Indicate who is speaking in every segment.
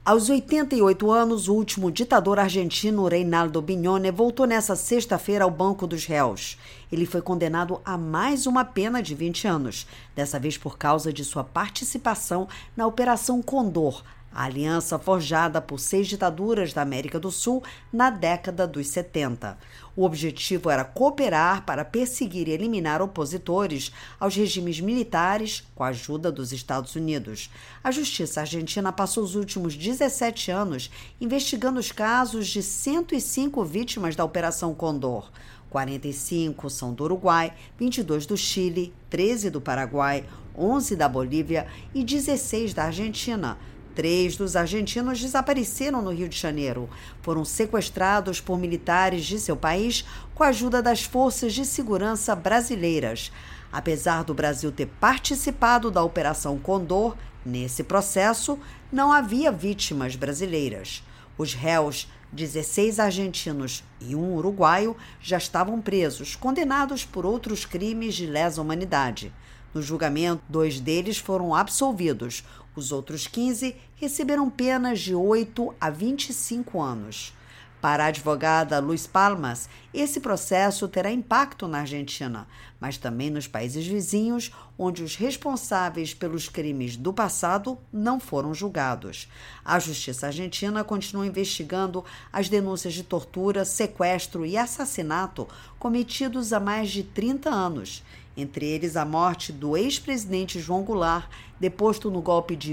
Speaker 1: Aos 88 anos, o último ditador argentino, Reinaldo Bignone, voltou nesta sexta-feira ao banco dos réus. Ele foi condenado a mais uma pena de 20 anos, dessa vez por causa de sua participação na Operação Condor, a aliança forjada por 6 ditaduras da América do Sul na década dos 70. O objetivo era cooperar para perseguir e eliminar opositores aos regimes militares com a ajuda dos Estados Unidos. A justiça argentina passou os últimos 17 anos investigando os casos de 105 vítimas da Operação Condor. 45 são do Uruguai, 22 do Chile, 13 do Paraguai, 11 da Bolívia e 16 da Argentina. 3 dos argentinos desapareceram no Rio de Janeiro. Foram sequestrados por militares de seu país com a ajuda das forças de segurança brasileiras. Apesar do Brasil ter participado da Operação Condor, nesse processo não havia vítimas brasileiras. Os réus, 16 argentinos e um uruguaio, já estavam presos, condenados por outros crimes de lesa humanidade. No julgamento, 2 deles foram absolvidos. Os outros 15 receberam penas de 8 a 25 anos. Para a advogada Luz Palmas, esse processo terá impacto na Argentina, mas também nos países vizinhos, onde os responsáveis pelos crimes do passado não foram julgados. A justiça argentina continua investigando as denúncias de tortura, sequestro e assassinato cometidos há mais de 30 anos. Entre eles a morte do ex-presidente João Goulart, deposto no golpe de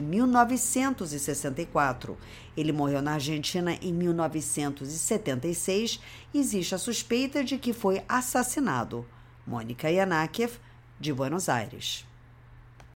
Speaker 1: 1964. Ele morreu na Argentina em 1976 e existe a suspeita de que foi assassinado. Mônica Yanakiev, de Buenos Aires.